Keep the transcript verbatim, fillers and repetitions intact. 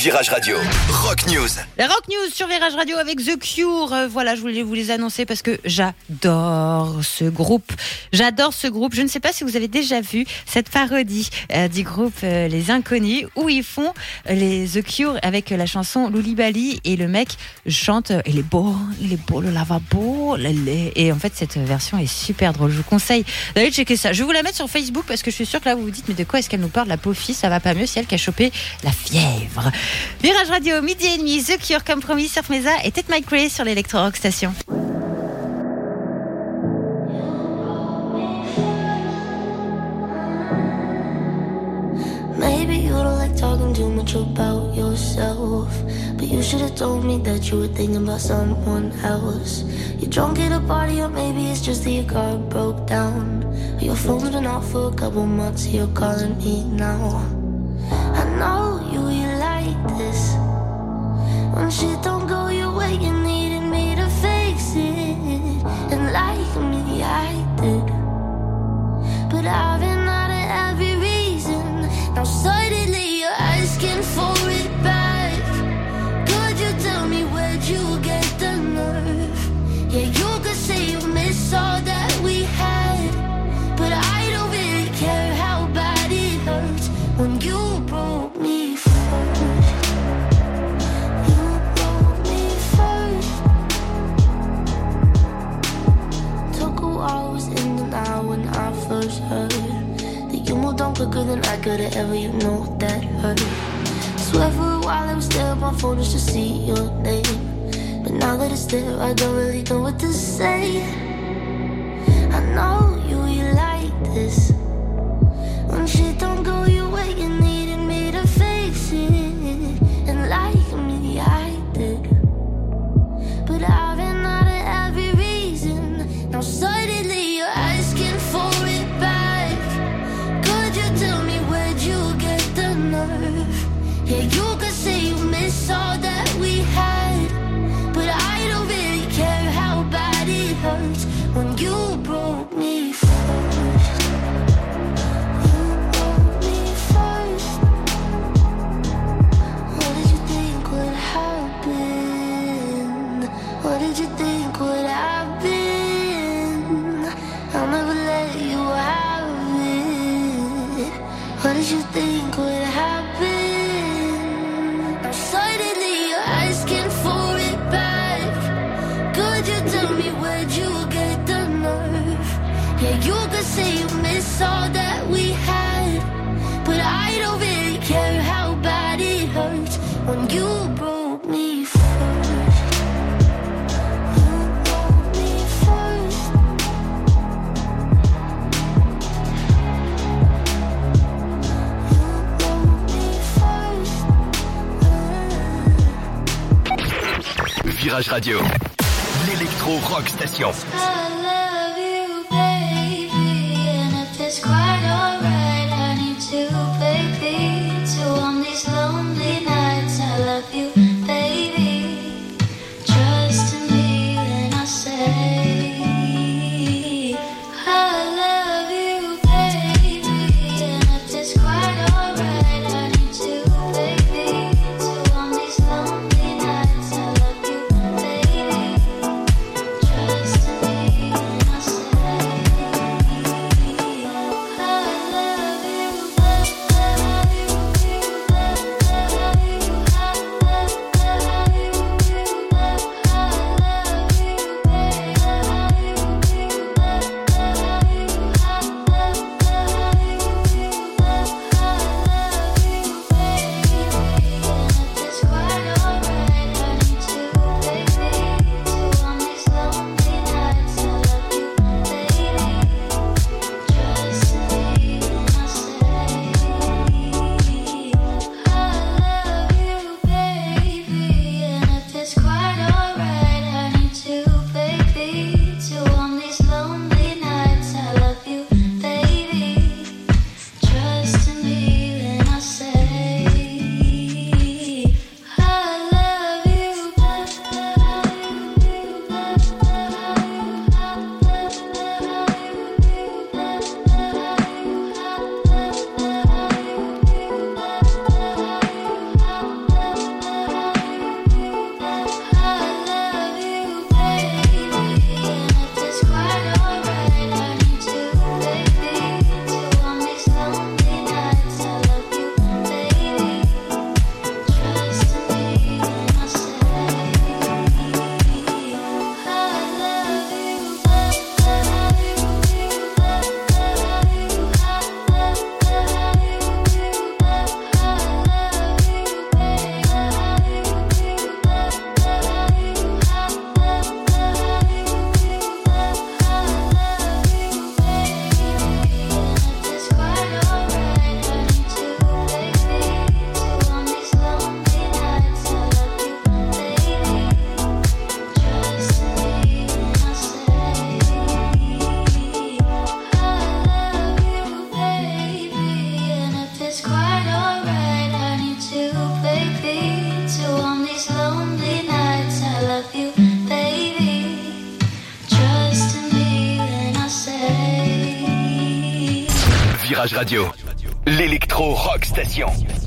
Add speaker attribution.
Speaker 1: Virage Radio, Rock News.
Speaker 2: La Rock News sur Virage Radio avec The Cure. Euh, voilà, je voulais vous les annoncer parce que j'adore ce groupe. J'adore ce groupe. Je ne sais pas si vous avez déjà vu cette parodie euh, du groupe euh, Les Inconnus où ils font euh, les The Cure avec la chanson Loulibali et le mec chante euh, il est beau, il est beau le lavabo. Et en fait, cette version est super drôle. Je vous conseille d'aller checker ça. Je vais vous la mettre sur Facebook parce que je suis sûre que là vous vous dites mais de quoi est-ce qu'elle nous parle, la pauvre fille, ça va pas mieux, c'est elle qui a chopé la fièvre. Virage Radio, midi et demi, The Cure comme promis sur Mesa et Ted McRae sur l'Electro Rock Station.
Speaker 3: Maybe you don't like talking too much about yourself, but you should have told me that you were thinking about someone else. You're drunk at a party, or maybe it's just that your car broke down. Your phone's been off for a couple months, so you're calling me now. I know you, you like this. When shit don't go your way, you needed me to fix it. And like me, I did. But I've been out of every reason. Now suddenly you're asking for it back. Could you tell me where'd you get the nerve? Yeah, you could say you miss all that we had, but I don't really care how bad it hurts when you broke me first. You broke me first. Took a while, I was in denial when I first heard that you moved on quicker than I could've ever, you know that hurt. Swear for a while I was there on my phone just to see your name, but now that it's there I don't really know what to say. I know you, you like this. When shit don't go your way, you needed me to fix it. And like me, I did. But I've been out of every reason. Now suddenly you're asking for it back. Could you tell me where'd you get the nerve? Yeah, you could say you miss all that we had, but I don't really care how bad it hurts when you broke me first. What did you think would happen? I'll never let you have it. What did you think would happen? Now suddenly you're asking for it back. Could you tell me where'd you get the nerve? Yeah, you could say you miss all that we had, but I don't really care how bad it hurts when you broke me first.
Speaker 1: Virage Radio, l'Electro Rock Station.
Speaker 3: I love you, baby, and if it's quite alright, I need to, baby, to on these lonely nights. I love you, baby, trust in me when I say I love you, baby, and if it's quite alright, I need to, baby, to on these lonely nights. I love you, baby, trust in me.
Speaker 1: Virage Radio. L'électro rock station.